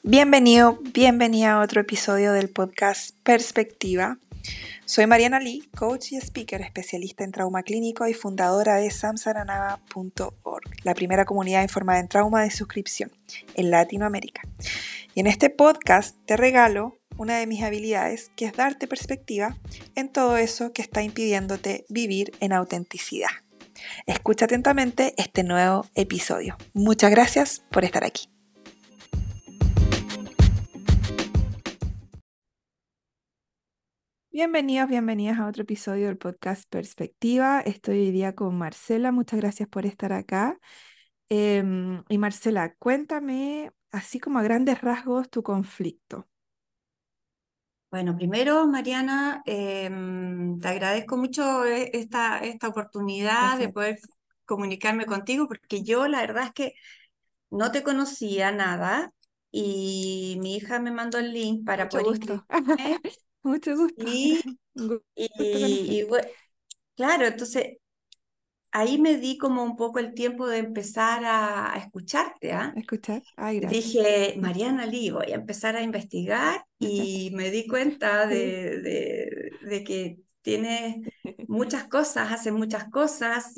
Bienvenido, bienvenida a otro episodio del podcast Perspectiva. Soy Mariana Lee, coach y speaker especialista en trauma clínico y fundadora de samsaranava.org, la primera comunidad informada en trauma de suscripción en Latinoamérica. Y en este podcast te regalo una de mis habilidades, que es darte perspectiva en todo eso que está impidiéndote vivir en autenticidad. Escucha atentamente este nuevo episodio. Muchas gracias por estar aquí. Bienvenidos, bienvenidas a otro episodio del podcast Perspectiva. Estoy hoy día con Marcela. Muchas gracias por estar acá. Y Marcela, cuéntame, así como a grandes rasgos, tu conflicto. Bueno, primero, Mariana, te agradezco mucho esta oportunidad de Gracias a ti. poder comunicarme contigo, porque yo la verdad es que no te conocía nada y mi hija me mandó el link para Mucho poder gusto. inscribirme Mucho gusto. y, Un gusto y, y conocerte. bue- claro, entonces ahí me di como un poco el tiempo de empezar a escucharte, ¿ah? ¿Escuchar? Ay, gracias. Dije, Mariana Lee, voy a empezar a investigar y me di cuenta Sí. de que tiene muchas cosas, hace muchas cosas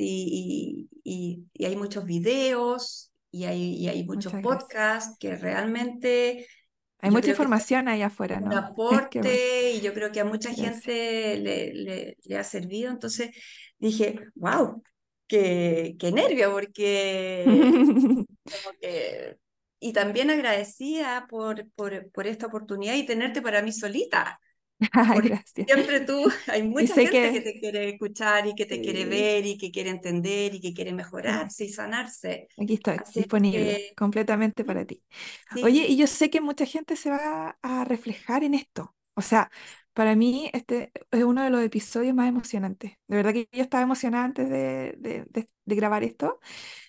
y hay muchos videos y hay muchos Muchas gracias. podcasts que realmente Hay yo mucha creo que son información ahí afuera, un ¿no? Qué bueno. aporte y yo creo que a mucha Gracias. gente le ha servido. Entonces dije, wow, qué nervio, porque como que, y también agradecida por esta oportunidad y tenerte para mí solita, Ay, porque gracias. siempre tú, hay Y mucha sé gente que que te quiere escuchar y que te quiere sí, ver y que quiere entender y que quiere sí. mejorarse y sanarse. Aquí estoy, Así es disponible que completamente sí, para ti. Oye, sí. y yo sé que mucha gente se va a reflejar en esto. O sea, para mí este es uno de los episodios más emocionantes. De verdad que yo estaba emocionada antes de grabar esto,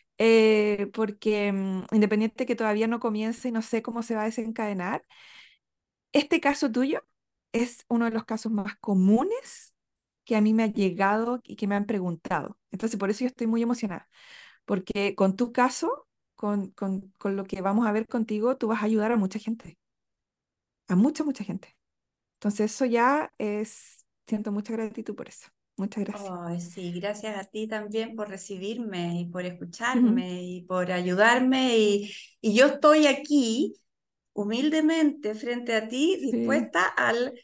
porque independiente que todavía no comience y no sé cómo se va a desencadenar, este caso tuyo es uno de los casos más comunes que a mí me ha llegado y que me han preguntado. Entonces, por eso yo estoy muy emocionada porque con tu caso, con lo que vamos a ver contigo, tú vas a ayudar a mucha gente, a mucha, mucha gente. Entonces eso ya es, siento mucha gratitud por eso. Muchas gracias. Ay, sí, gracias a ti también por recibirme y por Ujú. escucharme y por ayudarme. Y yo estoy aquí humildemente frente a ti, Sí. dispuesta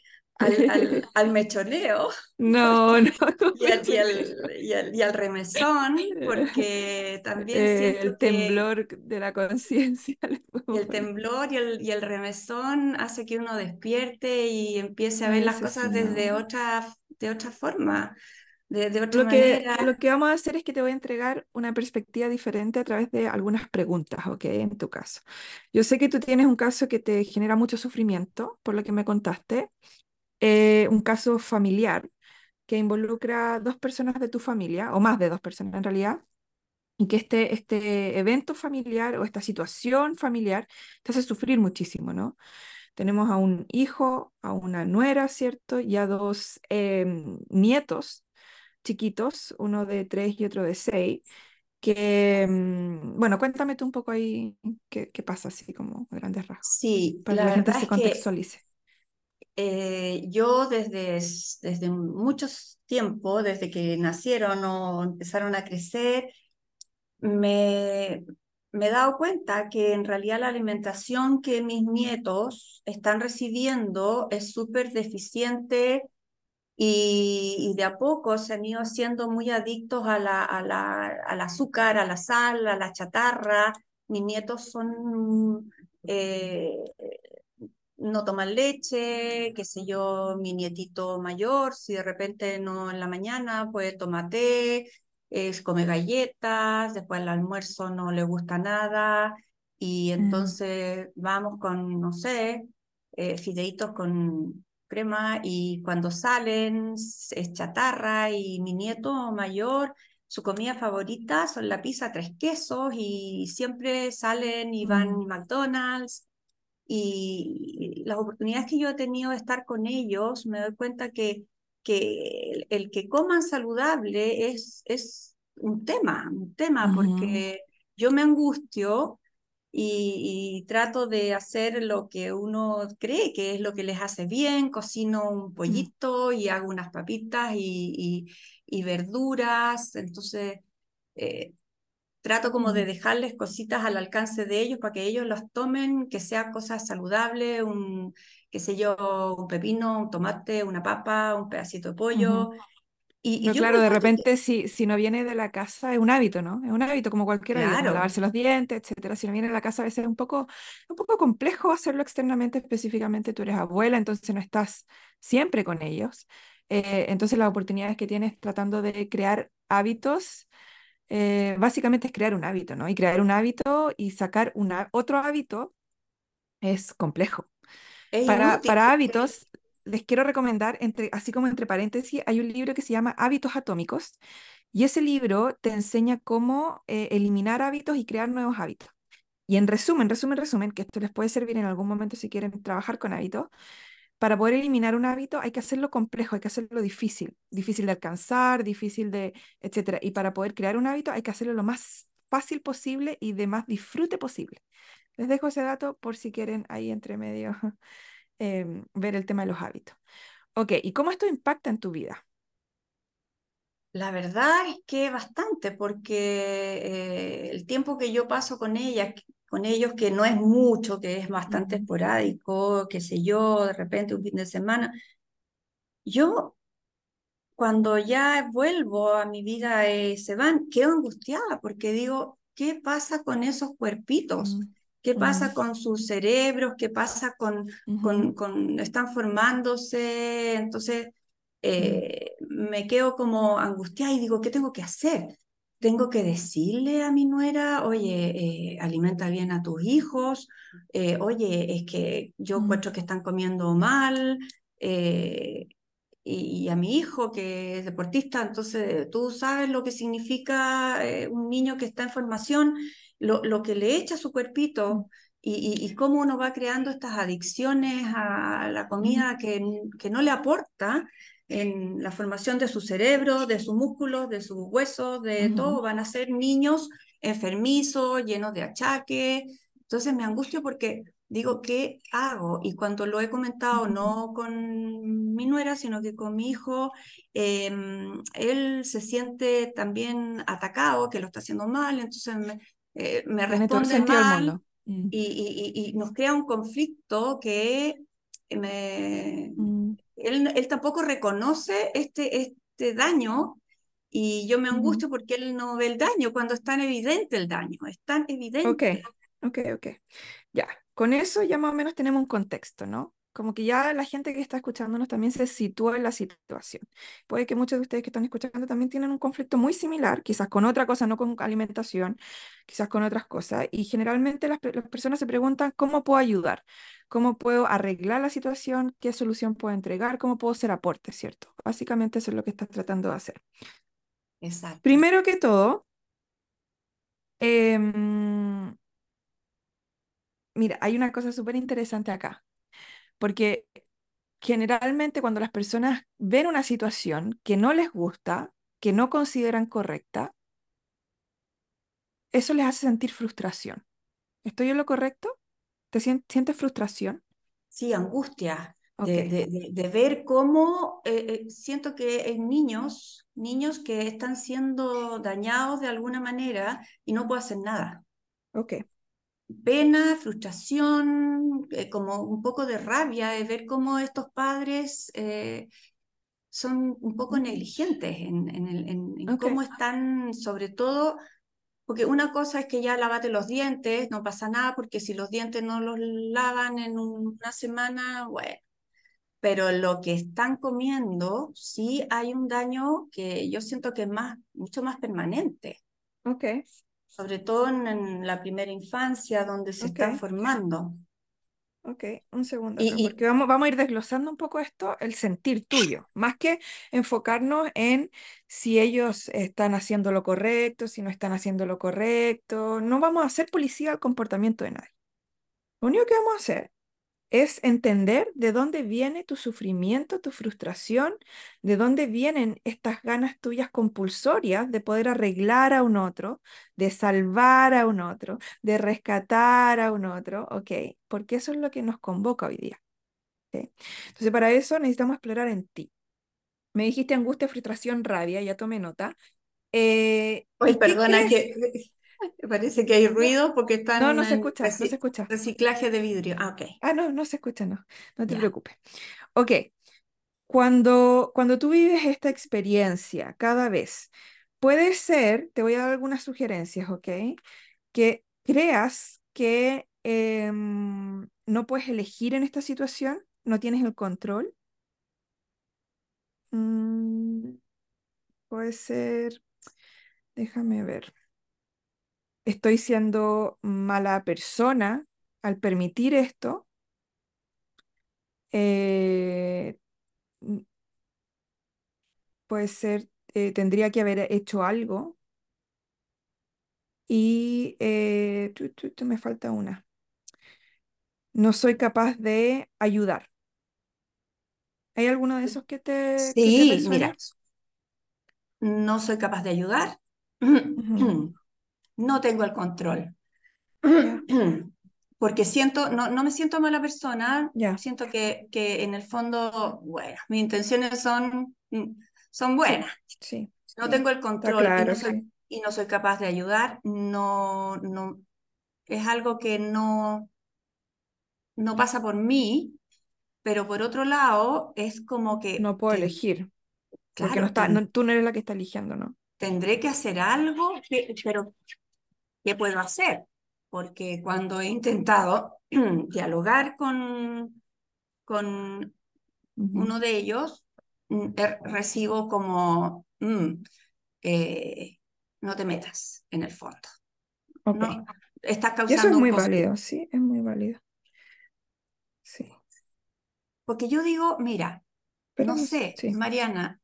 al mechoneo No, porque, no, no y, me al, y, choreo. al, y al remesón, porque también siento El que temblor de la conciencia le y podemos el poner. temblor y el remesón hace que uno despierte y empiece a A ver las veces cosas sí, desde no. otra forma, de otra Lo manera. que vamos a hacer es que te voy a entregar una perspectiva diferente a través de algunas preguntas, ¿ok? En tu caso. Yo sé que tú tienes un caso que te genera mucho sufrimiento, por lo que me contaste, un caso familiar que involucra dos personas de tu familia, o más de dos personas en realidad, y que este evento familiar o esta situación familiar te hace sufrir muchísimo, ¿no? Tenemos a un hijo, a una nuera, ¿cierto? Y a dos nietos chiquitos, uno de 3 y otro de 6, que, bueno, cuéntame tú un poco ahí qué pasa, así como a grandes rasgos, Sí, para que la la gente verdad se es que contextualice. yo desde muchos tiempos, desde que nacieron o empezaron a crecer, me, me he dado cuenta que en realidad la alimentación que mis nietos están recibiendo es súper deficiente y de a poco se han ido haciendo muy adictos al azúcar, a la sal, a la chatarra. Mis nietos son... no toman leche, qué sé yo, mi nietito mayor, si de repente no en la mañana, pues toma té, come galletas, después al almuerzo no le gusta nada, y Mm, entonces vamos con, no sé, fideitos con crema, y cuando salen es chatarra, y mi nieto mayor, su comida favorita son la pizza tres quesos, y siempre salen y van mm, a McDonald's, y las oportunidades que yo he tenido de estar con ellos, me doy cuenta que el que coman saludable es un tema, ujú, porque yo me angustio y trato de hacer lo que uno cree que es lo que les hace bien. Cocino un mm, pollito y hago unas papitas y verduras. Entonces, eh, trato como de mm, dejarles cositas al alcance de ellos para que ellos las tomen, que sea cosas saludables, qué sé yo, un pepino, un tomate, una papa, un pedacito de ujú. pollo. Y Pero yo claro, de encuentro que, repente si no viene de la casa es un hábito, ¿no? Es un hábito como cualquier hábito, como claro, lavarse los dientes, etcétera. Si no viene de la casa a veces es un poco complejo hacerlo externamente, específicamente tú eres abuela, entonces no estás siempre con ellos. Entonces las oportunidades que tienes tratando de crear hábitos, básicamente es crear un hábito, ¿no? Y crear un hábito y sacar otro hábito es complejo. es inútil. Para hábitos, les quiero recomendar, así como entre paréntesis, hay un libro que se llama Hábitos Atómicos y ese libro te enseña cómo eliminar hábitos y crear nuevos hábitos. Y en resumen, que esto les puede servir en algún momento si quieren trabajar con hábitos, para poder eliminar un hábito hay que hacerlo complejo, hay que hacerlo difícil, difícil de alcanzar, difícil de, etcétera. Y para poder crear un hábito hay que hacerlo lo más fácil posible y de más disfrute posible. Les dejo ese dato por si quieren ahí entre medio ver el tema de los hábitos. Ok, ¿y cómo esto impacta en tu vida? La verdad es que bastante, porque el tiempo que yo paso con ellas, con ellos, que no es mucho, que es bastante Ujú, esporádico, qué sé yo, de repente un fin de semana, yo cuando ya vuelvo a mi vida, se van, quedo angustiada porque digo, ¿qué pasa con esos cuerpitos? mm, ¿Qué mm, pasa con sus cerebros? ¿Qué pasa ujú, están formándose? Entonces, mm, me quedo como angustiada y digo, ¿qué tengo que hacer? Tengo que decirle a mi nuera, oye, alimenta bien a tus hijos, oye, es que yo mm, encuentro que están comiendo mal, eh, y a mi hijo que es deportista, entonces tú sabes lo que significa un niño que está en formación, lo que le echa a su mm, cuerpito y cómo uno va creando estas adicciones a la mm, comida que no le aporta en la formación de su cerebro, de sus músculos, de sus huesos, de ujú, todo. Van a ser niños enfermizos, llenos de achaques. Entonces me angustio porque digo, ¿qué hago? Y cuando lo he comentado, ujú. no con mi nuera, sino que con mi hijo, él se siente también atacado, que lo está haciendo mal, entonces me Tiene todo el responde sentido del mal mundo. Mm, y nos crea un conflicto que me, mm, él tampoco reconoce este daño. Y yo me ujú. angustio porque él no ve el daño cuando es tan evidente el daño, es tan Ok, evidente. ok. Ya, con eso ya más o menos tenemos un contexto, ¿no? Como que ya la gente que está escuchándonos también se sitúa en la situación. Puede que muchos de ustedes que están escuchando también tienen un conflicto muy similar, quizás con otra cosa, no con alimentación, quizás con otras cosas. Y generalmente las personas se preguntan, ¿cómo puedo ayudar? ¿Cómo puedo arreglar la situación? ¿Qué solución puedo entregar? ¿Cómo puedo ser aporte, cierto? Básicamente eso es lo que estás tratando de hacer. Exacto. Primero que todo, em, mira, hay una cosa súper interesante acá, porque generalmente cuando las personas ven una situación que no les gusta, que no consideran correcta, eso les hace sentir frustración. ¿Estoy en lo correcto? ¿Sientes frustración? Sí, angustia Ok, de ver cómo siento que hay niños que están siendo dañados de alguna manera y no puedo hacer nada. ok. Pena, frustración, como un poco de rabia de ver cómo estos padres son un poco Ujú, negligentes en ok, cómo están, sobre todo, porque una cosa es que ya lavate los dientes, no pasa nada, porque si los dientes no los lavan en una semana, bueno, pero lo que están comiendo, sí hay un daño que yo siento que es mucho más permanente, ok, sobre todo en la primera infancia, donde se ok, están formando. ok. Un segundo acá, Y porque vamos a ir desglosando un poco esto, el sentir tuyo, más que enfocarnos en si ellos están haciendo lo correcto, si no están haciendo lo correcto. No vamos a ser policía al comportamiento de nadie. Lo único que vamos a hacer es entender de dónde viene tu sufrimiento, tu frustración, de dónde vienen estas ganas tuyas compulsorias de poder arreglar a un otro, de salvar a un otro, de rescatar a un otro, ¿ok? Porque eso es lo que nos convoca hoy día. ¿Ok? Entonces, para eso necesitamos explorar en ti. Me dijiste angustia, frustración, rabia, ya tomé nota. Hoy, ¿Y qué perdona crees? que parece que hay No, ruido porque no, están no se en escucha, no se escucha. reciclaje de vidrio. Ah, ok, Ah, no, no se escucha, no, no te ya. preocupes. Ok, cuando tú vives esta experiencia cada vez, puede ser, te voy a dar algunas sugerencias, ¿ok? Que creas que no puedes elegir en esta situación, no tienes el control. Mm, puede ser, déjame ver, estoy siendo mala persona al permitir esto. Eh, mm, puede ser, tendría que haber hecho algo y me falta una. No soy capaz de ayudar. ¿Hay alguno de esos que te Sí, mira, resuene? no soy capaz de ayudar. Ujú. No tengo el control. Ya, Porque siento, no me siento mala persona, ya, siento que en el fondo, bueno, mis intenciones son sí, buenas. sí, No sí. tengo el Está control claro, sí. y no soy capaz de ayudar, no, es algo que no pasa por mí, pero por otro lado es como que, No puedo elegir, porque no claro, está, tú no eres la que está eligiendo, ¿no? tendré que hacer algo, pero ¿qué puedo hacer? Porque cuando he intentado dialogar con Ujú. uno de ellos, recibo como, eh, no te metas en el fondo, Ok. no, estás Y eso es causando un muy conflicto. válido, sí, es muy válido. Sí. Porque yo digo, mira, Pero no no sé, sé, sí. Mariana,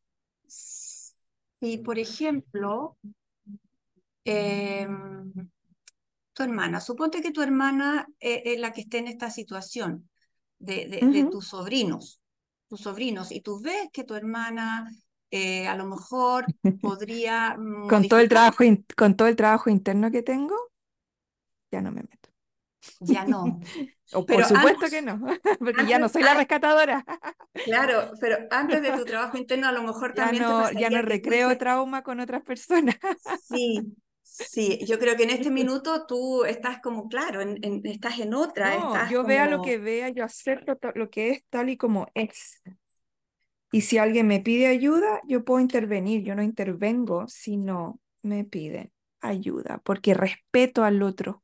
si por ejemplo, eh, tu hermana, suponte que tu hermana es la que esté en esta situación de Ujú. tus sobrinos, y tú ves que tu hermana a lo mejor podría modificar, Con todo el trabajo interno que tengo, ya no me meto. ya no. O por Pero supuesto que no, porque ya no antes, soy la rescatadora. claro, pero antes de tu trabajo interno a lo mejor también te Ya no pasaría que tú recreo dices, trauma con otras personas. sí, sí, yo creo que en este minuto tú estás como, claro, estás en otra, No, estás yo vea lo que como, vea, yo acepto lo que es tal y como es. Y si alguien me pide ayuda, yo puedo intervenir. Yo no intervengo si no me piden ayuda, porque respeto al otro.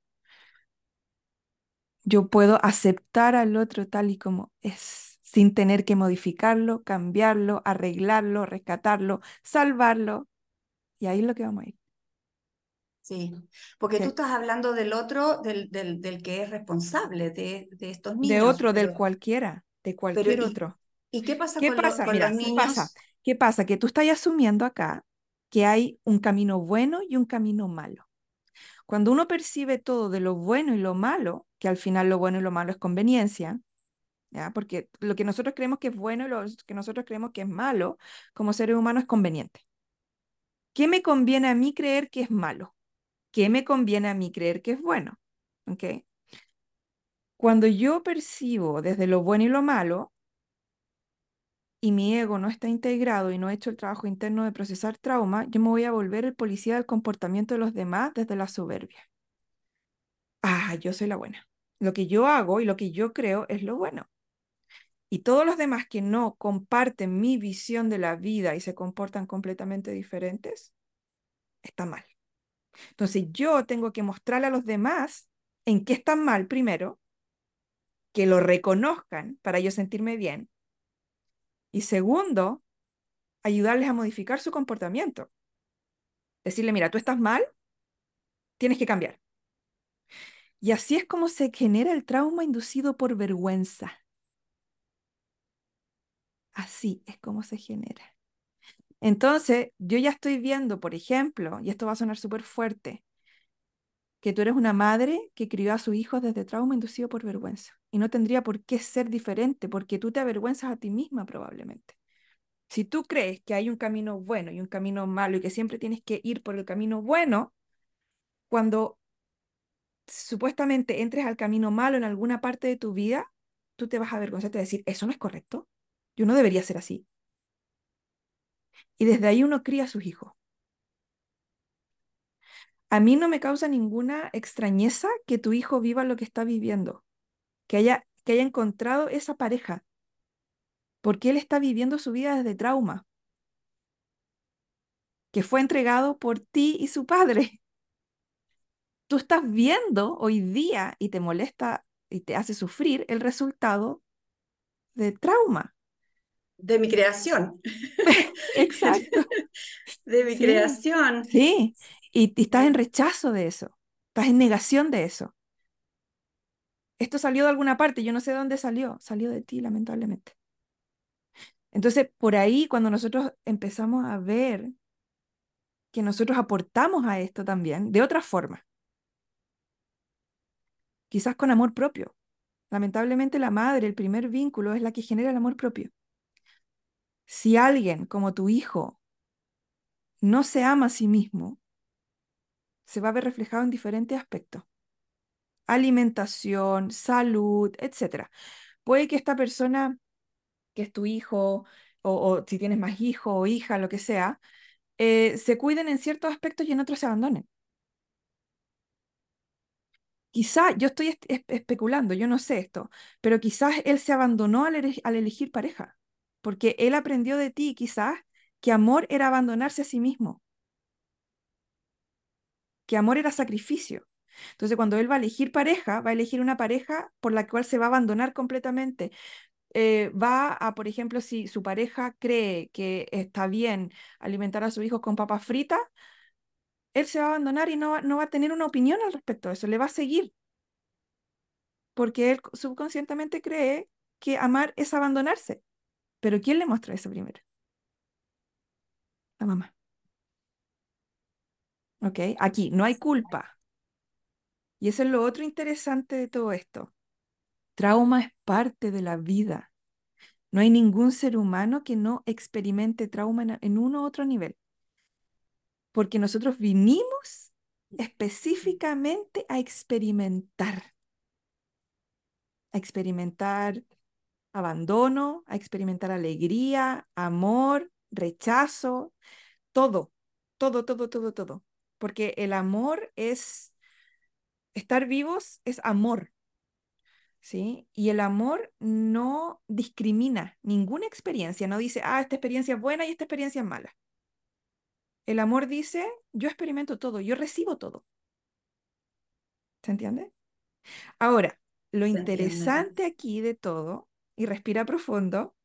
Yo puedo aceptar al otro tal y como es, sin tener que modificarlo, cambiarlo, arreglarlo, rescatarlo, salvarlo. Y ahí es lo que vamos a ir. sí, porque tú Sí. estás hablando del otro, del que es responsable de estos De niños, otro, del cualquiera, de pero cualquier otro. ¿y qué pasa ¿Qué pasa? con los Mira, ¿qué pasa? niños? ¿Qué pasa? Que tú estás asumiendo acá que hay un camino bueno y un camino malo. Cuando uno percibe todo de lo bueno y lo malo, que al final lo bueno y lo malo es conveniencia, ¿ya? Porque lo que nosotros creemos que es bueno y lo que nosotros creemos que es malo, como seres humanos es conveniente. ¿Qué me conviene a mí creer que es malo? ¿Qué me conviene a mí creer que es bueno? ¿Ok? Cuando yo percibo desde lo bueno y lo malo, y mi ego no está integrado y no he hecho el trabajo interno de procesar trauma, yo me voy a volver el policía del comportamiento de los demás desde la soberbia. Ah, yo soy la buena. Lo que yo hago y lo que yo creo es lo bueno. Y todos los demás que no comparten mi visión de la vida y se comportan completamente diferentes, está mal. Entonces yo tengo que mostrarle a los demás en qué están mal primero, que lo reconozcan para yo sentirme bien. Y segundo, ayudarles a modificar su comportamiento. Decirle, mira, tú estás mal, tienes que cambiar. Y así es como se genera el trauma inducido por vergüenza. Así es como se genera. Entonces, yo ya estoy viendo, por ejemplo, y esto va a sonar súper fuerte, que tú eres una madre que crió a sus hijos desde trauma inducido por vergüenza. Y no tendría por qué ser diferente, porque tú te avergüenzas a ti misma probablemente. Si tú crees que hay un camino bueno y un camino malo y que siempre tienes que ir por el camino bueno, cuando supuestamente entres al camino malo en alguna parte de tu vida, tú te vas a avergonzar, te vas a decir, eso no es correcto, yo no debería ser así. Y desde ahí uno cría a sus hijos. A mí no me causa ninguna extrañeza que tu hijo viva lo que está viviendo, que haya encontrado esa pareja, porque él está viviendo su vida desde trauma, que fue entregado por ti y su padre. Tú estás viendo hoy día y te molesta y te hace sufrir el resultado de trauma. De mi creación, Exacto. de mi Sí, creación. sí. Y estás en rechazo de eso, estás en negación de eso. Esto salió de alguna parte, yo no sé de dónde salió, salió de ti, lamentablemente. Entonces, por ahí, cuando nosotros empezamos a ver que nosotros aportamos a esto también, de otra forma, quizás con amor propio. Lamentablemente, la madre, el primer vínculo, es la que genera el amor propio. Si alguien como tu hijo no se ama a sí mismo, se va a ver reflejado en diferentes aspectos. Alimentación, salud, etcétera. Puede que esta persona, que es tu hijo, o si tienes más hijo o hija, lo que sea, se cuiden en ciertos aspectos y en otros se abandonen. Quizá, yo estoy especulando, yo no sé esto, pero quizás él se abandonó al elegir pareja, porque él aprendió de ti quizás que amor era abandonarse a sí mismo, que amor era sacrificio. Entonces, cuando él va a elegir pareja, va a elegir una pareja por la cual se va a abandonar completamente. Va a, por ejemplo, si su pareja cree que está bien alimentar a sus hijos con papas fritas, él se va a abandonar y no va a tener una opinión al respecto de eso, le va a seguir, porque él subconscientemente cree que amar es abandonarse. Pero ¿quién le muestra eso primero? La mamá. ¿Ok? Aquí no hay culpa. Y eso es lo otro interesante de todo esto. Trauma es parte de la vida. No hay ningún ser humano que no experimente trauma en uno u otro nivel, porque nosotros vinimos específicamente a experimentar abandono, a experimentar alegría, amor, rechazo, todo, todo, todo, todo, todo. Porque el amor es, estar vivos es amor, ¿sí? Y el amor no discrimina ninguna experiencia, no dice, ah, esta experiencia es buena y esta experiencia es mala. El amor dice, yo experimento todo, yo recibo todo. ¿Se entiende? Ahora, lo ¿Se entiende? interesante aquí de todo, y respira profundo,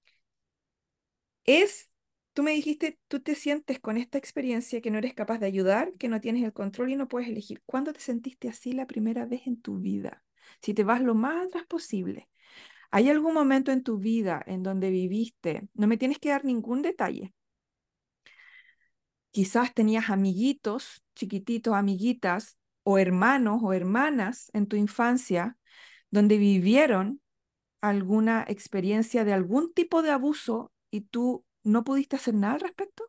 es, tú me dijiste, tú te sientes con esta experiencia que no eres capaz de ayudar, que no tienes el control y no puedes elegir. ¿Cuándo te sentiste así la primera vez en tu vida? Si te vas lo más atrás posible. ¿Hay algún momento en tu vida en donde viviste? No me tienes que dar ningún detalle. Quizás tenías amiguitos, chiquititos, amiguitas, o hermanos o hermanas en tu infancia donde vivieron alguna experiencia de algún tipo de abuso y tú no pudiste hacer nada al respecto.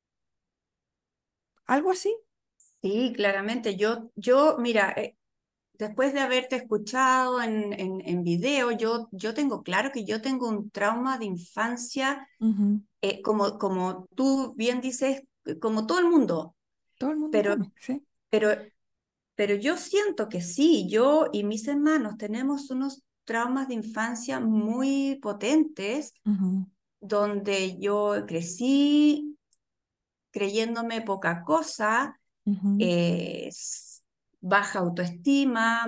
¿Algo así? Sí, claramente. Mira, después de haberte escuchado en video, yo tengo claro que yo tengo un trauma de infancia, Ujú. como tú bien dices, como todo el mundo, Todo el mundo pero, tiene, sí. pero, pero yo siento que sí, yo y mis hermanos tenemos unos traumas de infancia muy potentes, Ujú, donde yo crecí creyéndome poca cosa, ujú, baja autoestima,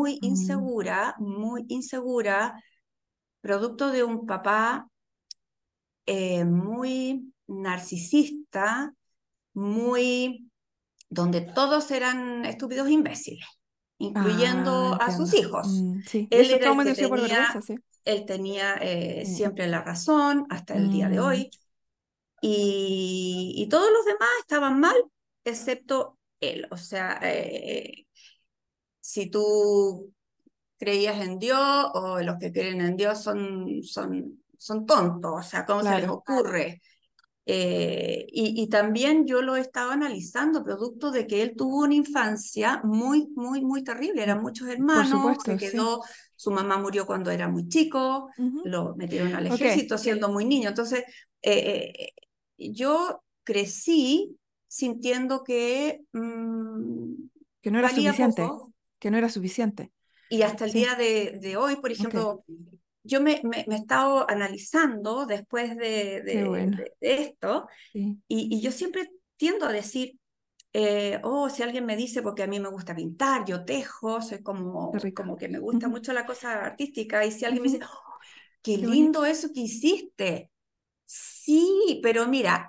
muy insegura, producto de un papá muy narcisista, muy donde todos eran estúpidos imbéciles, ah, incluyendo a sus entiendo. hijos. Sí, Él eso es era el trauma que inducido por tenía, vergüenza, sí. él tenía Mm, siempre la razón hasta el día de mm, hoy, y todos los demás estaban mal, excepto él. O sea, si tú creías en Dios o los que creen en Dios son tontos, o sea, ¿cómo se les Claro, ocurre? Y también yo lo he estado analizando, producto de que él tuvo una infancia muy, muy, muy terrible. mm, Eran muchos por hermanos, se supuesto, sí. quedó, su mamá murió cuando era muy chico, Ujú. lo metieron al Ok, ejército siendo muy niño. Entonces, yo crecí sintiendo que que no era valía suficiente, poco que no era suficiente. y hasta el Sí, día de hoy, por ok, ejemplo, yo me he estado analizando después qué bueno. de esto Sí, y yo siempre tiendo a decir, oh, si alguien me dice, porque a mí me gusta pintar, yo tejo, soy qué como, rico. como que me gusta Ujú, mucho la cosa artística, y si alguien me dice, ujú, oh, qué qué bonito. lindo eso que hiciste. Sí, pero mira,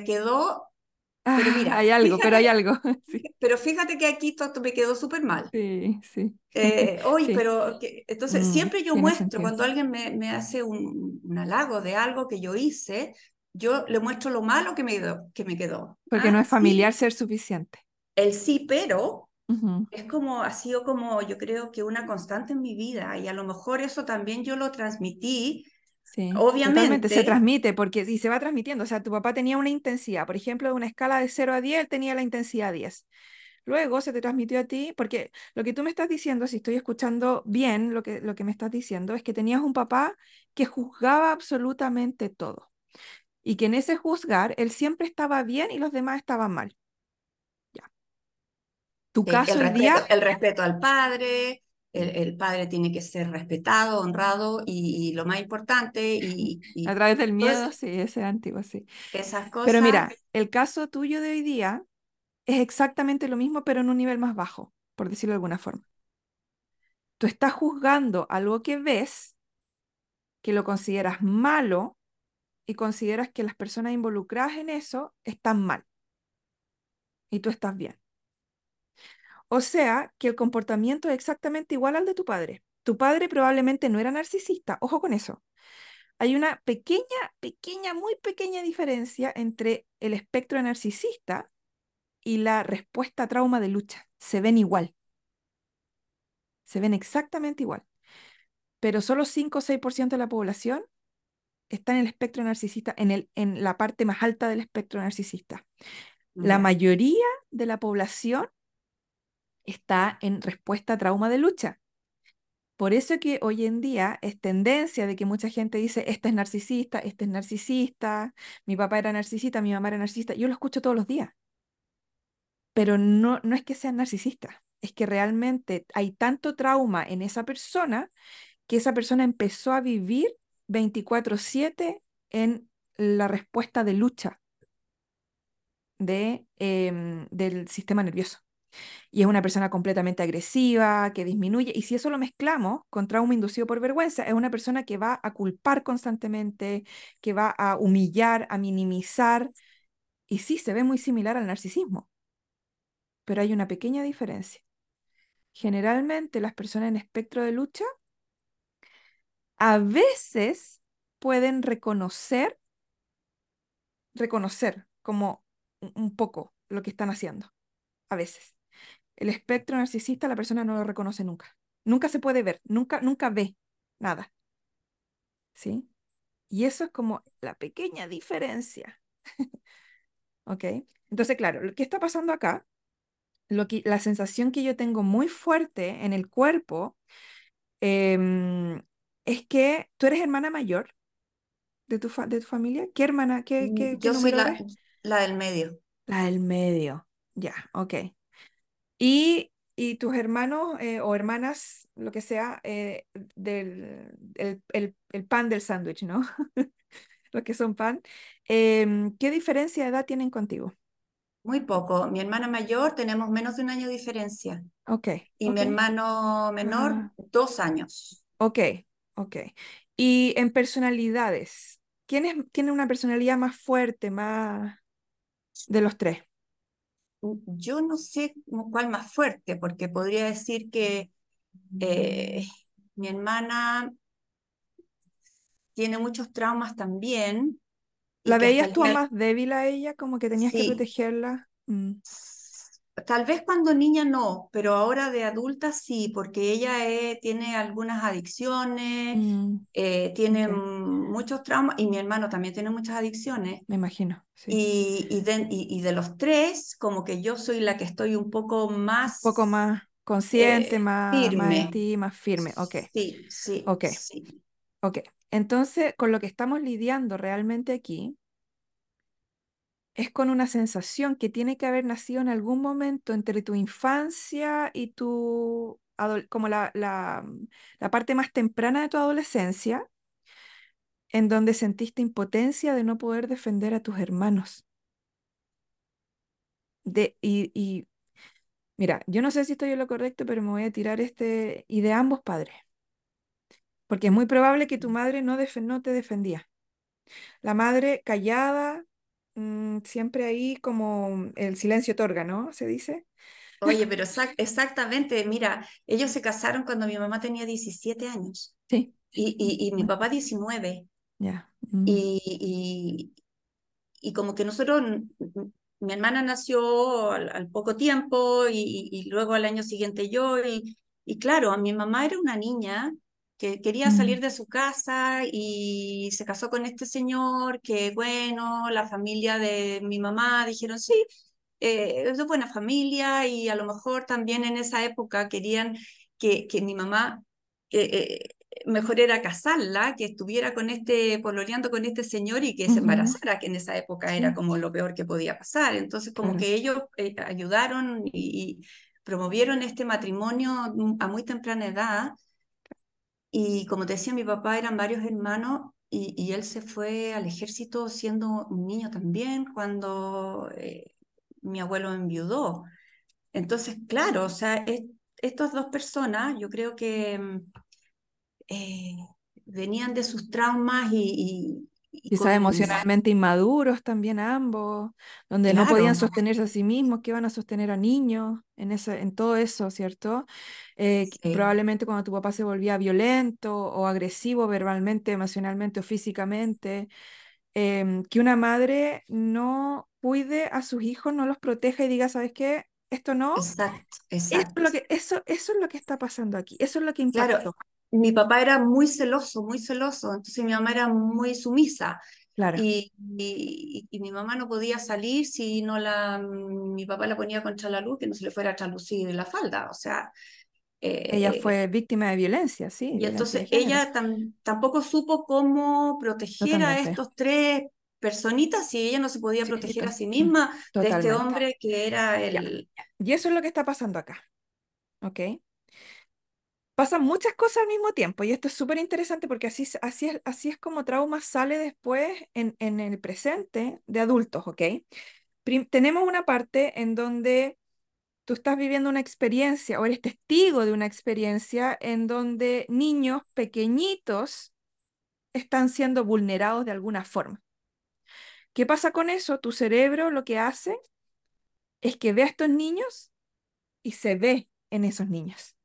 pero Ah, mira, hay algo, pero hay algo. Sí, pero fíjate que aquí todo me quedó súper mal. sí, sí. Hoy, Sí, entonces siempre yo tiene muestro, sentido. cuando alguien me hace un halago de algo que yo hice, yo le muestro lo malo que me quedó. Porque no ¿Ah? es familiar ser suficiente. El sí, pero Ujú, es como, ha sido como, yo creo que una constante en mi vida y a lo mejor eso también yo lo transmití, sí, totalmente. Se obviamente, transmite porque sí, se va transmitiendo. O sea, tu papá tenía una intensidad. Por ejemplo, de una escala de 0 a 10, él tenía la intensidad 10. Luego se te transmitió a ti, porque lo que tú me estás diciendo, si estoy escuchando bien lo que me estás diciendo, es que tenías un papá que juzgaba absolutamente todo. Y que en ese juzgar, él siempre estaba bien y los demás estaban mal. Ya. Tu caso hoy día, el respeto al padre, sí, el padre tiene que ser respetado, honrado y lo más importante a y través del todas miedo, sí, ese es antiguo, sí. esas Pero cosas. mira, el caso tuyo de hoy día es exactamente lo mismo, pero en un nivel más bajo, por decirlo de alguna forma. Tú estás juzgando algo que ves, que lo consideras malo y consideras que las personas involucradas en eso están mal y tú estás bien. O sea, que el comportamiento es exactamente igual al de tu padre. Tu padre probablemente no era narcisista, ojo con eso. Hay una pequeña, pequeña, muy pequeña diferencia entre el espectro narcisista y la respuesta a trauma de lucha. Se ven igual, se ven exactamente igual, pero solo 5 o 6% de la población está en el espectro narcisista, en la parte más alta del espectro narcisista. La Ya. mayoría de la población está en respuesta a trauma de lucha. Por eso que hoy en día es tendencia de que mucha gente dice, este es narcisista, mi papá era narcisista, mi mamá era narcisista. Yo lo escucho todos los días, pero no, no es que sean narcisistas, es que realmente hay tanto trauma en esa persona que esa persona empezó a vivir 24/7 en la respuesta de lucha del sistema nervioso. Y es una persona completamente agresiva, que disminuye. Y si eso lo mezclamos con trauma inducido por vergüenza, es una persona que va a culpar constantemente, que va a humillar, a minimizar. Y sí, se ve muy similar al narcisismo, pero hay una pequeña diferencia. Generalmente las personas en espectro de lucha a veces pueden reconocer como un poco lo que están haciendo, a veces. El espectro narcisista la persona no lo reconoce nunca. Nunca se puede ver, nunca, nunca ve nada, ¿sí? Y eso es como la pequeña diferencia, ¿ok? Entonces, claro, lo que está pasando acá, la sensación que yo tengo muy fuerte en el cuerpo em, es que tú eres hermana mayor de tu familia. ¿Qué hermana, qué Yo soy número eres? la del medio, La del medio. Ya, ok. Y tus hermanos o hermanas, lo que sea, el pan del sándwich, ¿no? Los que son pan. ¿Qué diferencia de edad tienen contigo? muy poco. Mi hermana mayor tenemos menos de un año de diferencia Ok, y mi ok. hermano menor Ah, 2 años. ok, ok. Y en personalidades, tiene una personalidad más fuerte, más de los tres? Yo no sé cuál más fuerte, porque podría decir que eh, mi hermana tiene muchos traumas también y ¿La que hasta veías el tú a día, más débil a ella, como que tenías que sí, protegerla? tal vez cuando niña no, pero ahora de adulta sí, porque ella tiene algunas adicciones, Mm, tiene ok, muchos traumas y mi hermano también tiene muchas adicciones. me imagino, sí. Y de los tres, como que yo soy la que estoy un poco Un poco más más consciente, más en firme. ti, más firme. Ok, Sí, sí, ok, sí. ok. Entonces, con lo que estamos lidiando realmente aquí es con una sensación que tiene que haber nacido en algún momento entre tu infancia y como la parte más temprana de tu adolescencia, en donde sentiste impotencia de no poder defender a tus hermanos. Y mira, yo no sé si estoy en lo correcto, pero me voy a tirar y de ambos padres, porque es muy probable que tu madre no te defendía. La madre callada, siempre ahí como el silencio otorga, ¿no? Se dice. Oye, pero exactamente, mira, ellos se casaron cuando mi mamá tenía 17 años Sí. y mi papá 19. Ya. Y, y como que nosotros, mi hermana nació al poco tiempo y luego al año siguiente yo, y claro, a mi mamá era una niña que quería Mm, salir de su casa y se casó con este señor, que bueno, la familia de mi mamá dijeron, sí, es de buena familia y a lo mejor también en esa época querían que mi mamá... mejor era casarla, que estuviera con pololeando con este señor y que se ujú, embarazara, que en esa época era sí, como lo peor que podía pasar. Entonces, como claro. que ellos ayudaron y promovieron este matrimonio a muy temprana edad. Y como te decía, mi papá eran varios hermanos y él se fue al ejército siendo un niño también cuando mi abuelo enviudó. Entonces, claro, o sea, estas dos personas, yo creo que eh, venían de sus traumas y Quizás con, emocionalmente inmaduros también ambos, donde no podían claro, sostenerse a sí mismos, que iban a sostener a niños en todo eso, ¿cierto? sí, Probablemente cuando tu papá se volvía violento o agresivo verbalmente, emocionalmente o físicamente, que una madre no cuide a sus hijos, no los proteja y diga, ¿sabes qué? Esto no, exacto, eso es exacto. lo que, eso es lo que está pasando aquí, eso es lo que Claro, impactó. mi papá era muy celoso, entonces mi mamá era muy sumisa Claro, y mi mamá no podía salir si no mi papá la ponía contra la luz, que no se le fuera a tralucir la falda, o sea, ella eh, fue víctima de violencia, sí, y violencia de entonces género, ella tampoco supo cómo proteger a totalmente. estos tres personitas si ella no se podía Sí, proteger a sí misma de este totalmente. hombre que era Ya. el... Y eso es lo que está pasando acá, ¿ok? Pasan muchas cosas al mismo tiempo y esto es súper interesante porque así es como trauma sale después en el presente de adultos, ¿ok? Tenemos una parte en donde tú estás viviendo una experiencia o eres testigo de una experiencia en donde niños pequeñitos están siendo vulnerados de alguna forma. ¿Qué pasa con eso? Tu cerebro lo que hace es que ve a estos niños y se ve en esos niños.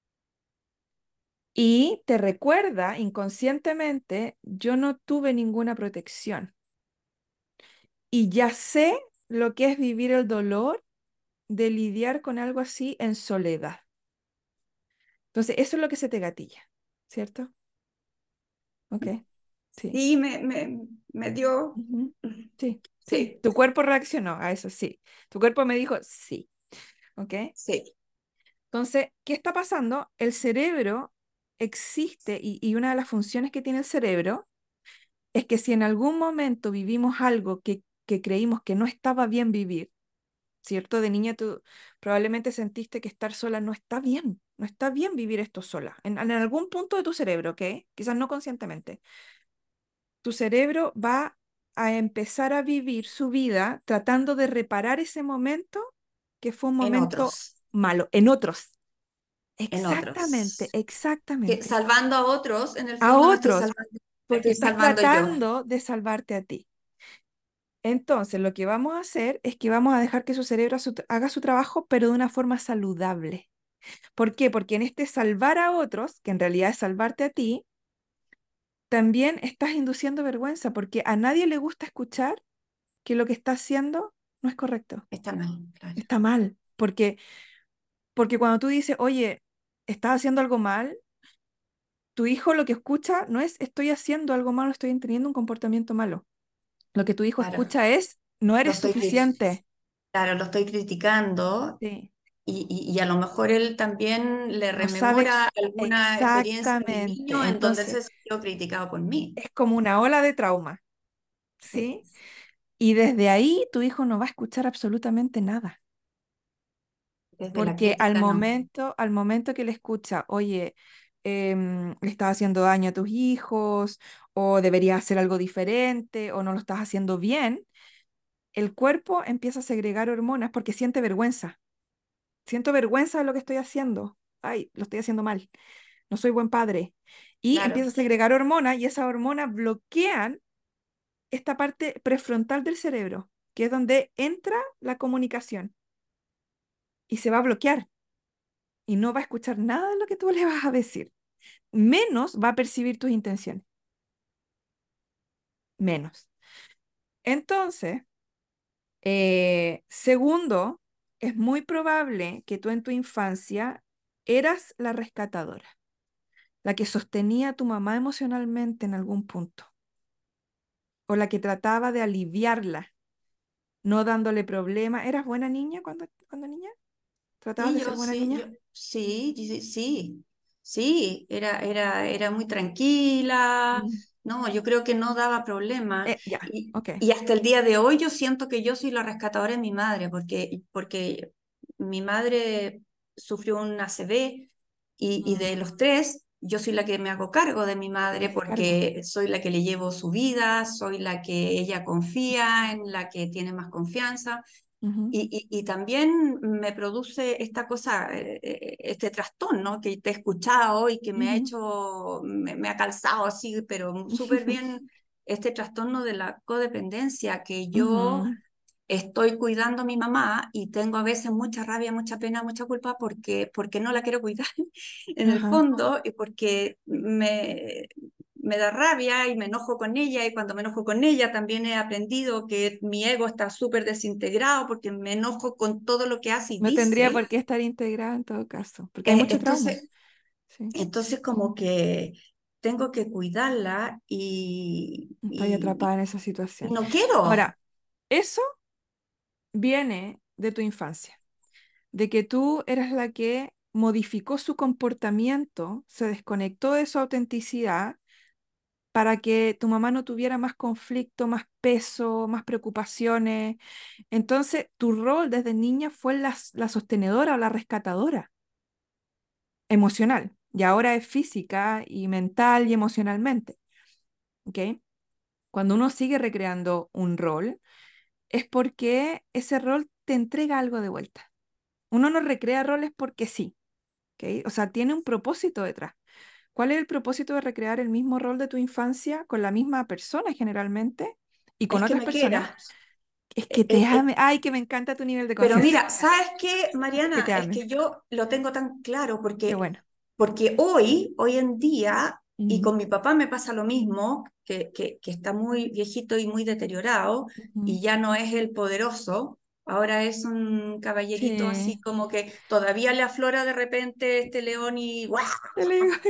Y te recuerda inconscientemente, yo no tuve ninguna protección y ya sé lo que es vivir el dolor de lidiar con algo así en soledad. Entonces, eso es lo que se te gatilla, ¿cierto? Ok, sí. Sí, me dio... Ujú. Sí, sí. Sí, Tu cuerpo reaccionó a eso, sí. Tu cuerpo me dijo sí, ¿ok? sí, Entonces, ¿qué está pasando? El cerebro existe y una de las funciones que tiene el cerebro es que si en algún momento vivimos algo que creímos que no estaba bien vivir, ¿cierto? De niña tú probablemente sentiste que estar sola no está bien vivir esto sola, en algún punto de tu cerebro, ¿ok? Quizás no conscientemente. Tu cerebro va a empezar a vivir su vida tratando de reparar ese momento que fue un en momento otros, malo, en otros. en Exactamente, otros. Que exactamente. salvando a otros, en el A fondo otros, me porque estoy estás salvando yo. tratando de salvarte a ti. Entonces, lo que vamos a hacer es que vamos a dejar que su cerebro haga su trabajo, pero de una forma saludable. ¿Por qué? Porque en este salvar a otros, que en realidad es salvarte a ti, también estás induciendo vergüenza, porque a nadie le gusta escuchar que lo que está haciendo no es correcto, Está mal, claro. está mal. Porque, porque cuando tú dices, oye, estás haciendo algo mal, tu hijo lo que escucha no es estoy haciendo algo malo, estoy teniendo un comportamiento malo. Lo que tu hijo Claro, escucha es no lo eres estoy, cri- suficiente. claro, lo estoy criticando Sí. y a lo mejor él también le No sabe rememora alguna experiencia de exactamente. niño en donde él Entonces, se sintió criticado por mí, es como una ola de trauma, sí, ¿sí? Y desde ahí tu hijo no va a escuchar absolutamente nada. desde la Porque al crítica no. momento, al momento que le escucha, oye, le estás haciendo daño a tus hijos, o deberías hacer algo diferente, o no lo estás haciendo bien, el cuerpo empieza a segregar hormonas porque siente vergüenza. Siento vergüenza de lo que estoy haciendo. Ay, lo estoy haciendo mal. No soy buen padre. Y Claro, empieza a segregar hormonas y esas hormonas bloquean esta parte prefrontal del cerebro, que es donde entra la comunicación y se va a bloquear y no va a escuchar nada de lo que tú le vas a decir. Menos va a percibir tus intenciones. Menos. Entonces, segundo, es muy probable que tú en tu infancia eras la rescatadora, la que sostenía a tu mamá emocionalmente en algún punto, o la que trataba de aliviarla, no dándole problema. ¿Eras buena niña cuando niña? ¿Tratabas sí, de ser buena niña? sí, era muy tranquila, Mm. no, yo creo que no daba problema Ya, ok. y hasta el día de hoy yo siento que yo soy la rescatadora de mi madre porque mi madre sufrió un ACV y de Mm, los tres yo soy la que me hago cargo de mi la que te madre hace cargo. porque soy la que le llevo su vida, soy la que ella confía, en la que tiene más confianza. Ujú, Y también me produce esta cosa, este trastorno que te he escuchado y que me ha ujú, hecho, me ha calzado así, pero súper bien, este trastorno de la codependencia, que yo ujú, estoy cuidando a mi mamá y tengo a veces mucha rabia, mucha pena, mucha culpa porque no la quiero cuidar en el ajá. fondo y porque me da rabia y me enojo con ella y cuando me enojo con ella también he aprendido que mi ego está súper desintegrado porque me enojo con todo lo que hace y No tendría dice. por qué estar integrada en todo caso, porque hay mucho trauma. Entonces, Sí, entonces como que tengo que cuidarla estoy atrapada en esa y situación. no quiero. Ahora, eso viene de tu infancia, de que tú eras la que modificó su comportamiento, se desconectó de su autenticidad para que tu mamá no tuviera más conflicto, más peso, más preocupaciones. Entonces, tu rol desde niña fue la sostenedora o la rescatadora emocional, y ahora es física y mental y emocionalmente, ¿ok? Cuando uno sigue recreando un rol, es porque ese rol te entrega algo de vuelta. Uno no recrea roles porque sí, ¿ok? O sea, tiene un propósito detrás. ¿Cuál es el propósito de recrear el mismo rol de tu infancia con la misma persona generalmente y con Es que otras me personas? quiera. Es que Eh, te eh, eh, ame. Ay, que me encanta tu nivel de Pero conciencia. mira, ¿sabes qué, Que Mariana? te Es ame. que yo lo tengo tan claro Qué bueno. porque hoy en día, y Ujú, con mi papá me pasa lo mismo, que está muy viejito y muy deteriorado, ujú. y ya no es el poderoso, ahora es un caballerito así Sí. como que todavía le aflora de repente este león y ¡guau! Te le digo.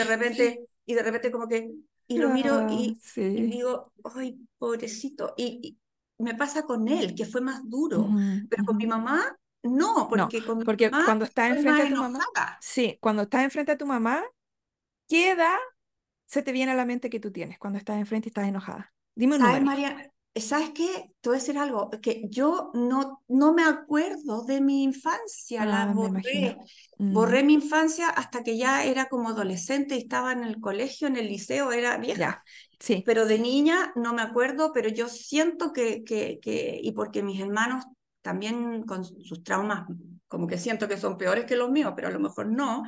Y de repente como que, y lo miro Ah, y sí. digo, ¡ay, pobrecito! Y me pasa con él, que fue más duro, Ujú, pero con ujú. mi mamá, no, No, porque con mi porque mamá cuando estás soy enfrente más a tu mamá, enojada. sí, cuando estás enfrente a tu mamá, ¿qué edad se te viene a la mente que tú tienes cuando estás enfrente y estás enojada? Dime un ¿Sabes, número. María? ¿Sabes qué? Te voy a decir algo, que yo no me acuerdo de mi infancia, la Ah, me borré. imagino. Mm, Borré mi infancia hasta que ya era como adolescente y estaba en el colegio, en el liceo, era vieja. ya, sí. Pero de niña no me acuerdo, pero yo siento y porque mis hermanos también con sus traumas, como que siento que son peores que los míos, pero a lo mejor no,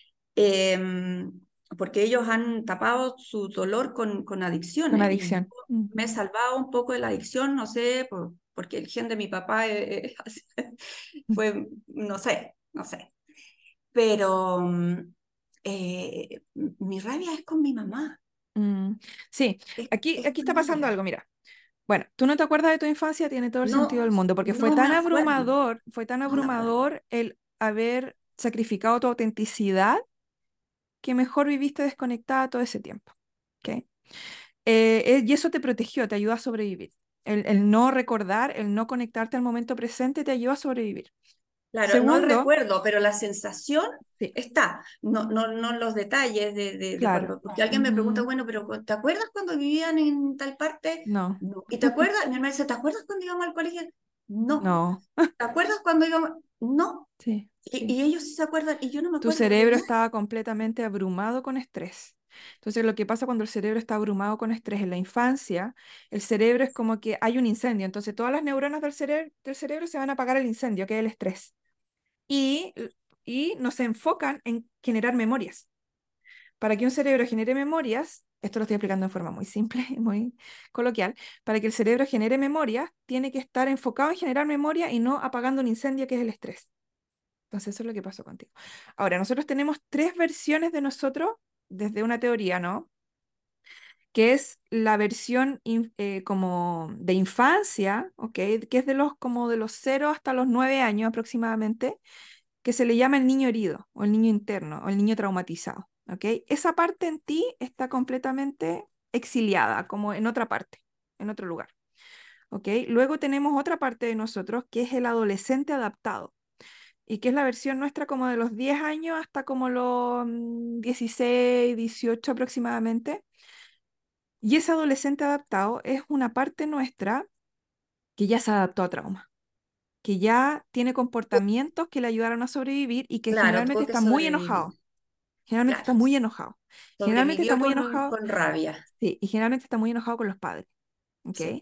eh, porque ellos han tapado su dolor con Con adicciones y yo adicción. Mm, me he salvado un poco de la adicción, no sé, porque el gen de mi papá mm, fue, no sé, pero mi rabia es con mi mamá, mm. Sí, es, aquí es está con pasando ella. algo, mira. Bueno, tú no te acuerdas de tu infancia, tiene todo el sentido No, del mundo, porque no me acuerdo, fue tan no me acuerdo. abrumador el haber sacrificado tu autenticidad que mejor viviste desconectada todo ese tiempo. ¿Ok? Y eso te protegió, te ayudó a sobrevivir. El no recordar, el no conectarte al momento presente te ayudó a sobrevivir. Claro, no el Segundo, recuerdo, pero la sensación sí, está, no los detalles de claro. cuando, porque alguien me pregunta, Ujú. bueno, pero ¿te acuerdas cuando vivían en tal parte? No, No. ¿Y te acuerdas? Mi hermana dice, ¿te acuerdas cuando íbamos al colegio? No. no, ¿Te acuerdas cuando íbamos? No. sí, sí. Y ellos sí se acuerdan y yo no me Tu acuerdo de cerebro nada. estaba completamente abrumado con estrés. Entonces, lo que pasa cuando el cerebro está abrumado con estrés en la infancia, el cerebro es como que hay un incendio. Entonces, todas las neuronas del cerebro se van a apagar el incendio, que es el estrés. Y, y nos enfocan en generar memorias. Para que un cerebro genere memorias, esto lo estoy explicando en forma muy simple y muy coloquial, para que el cerebro genere memorias, tiene que estar enfocado en generar memoria y no apagando un incendio que es el estrés. Entonces, eso es lo que pasó contigo. Ahora, nosotros tenemos tres versiones de nosotros desde una teoría, ¿no? Que es la versión como de infancia, ¿ok? Que es de los como de los 0 hasta los 9 años aproximadamente, que se le llama el niño herido o el niño interno o el niño traumatizado, ¿ok? Esa parte en ti está completamente exiliada, como en otra parte, en otro lugar, ¿ok? Luego tenemos otra parte de nosotros que es el adolescente adaptado y que es la versión nuestra como de los 10 años hasta como los 16, 18 aproximadamente. Y ese adolescente adaptado es una parte nuestra que ya se adaptó a trauma, que ya tiene comportamientos que le ayudaron a sobrevivir y que Claro, generalmente tuvo que está muy sobrevivir. enojado. Generalmente Claro, está muy enojado. Generalmente está sobrevivió muy enojado, con rabia. sí, y generalmente está muy enojado con los padres, ¿ok? Sí.